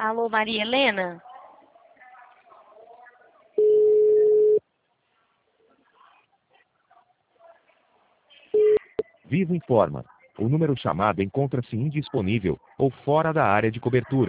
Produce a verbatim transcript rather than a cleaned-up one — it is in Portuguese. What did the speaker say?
Alô, Maria Helena? Vivo informa. O número chamado encontra-se indisponível ou fora da área de cobertura.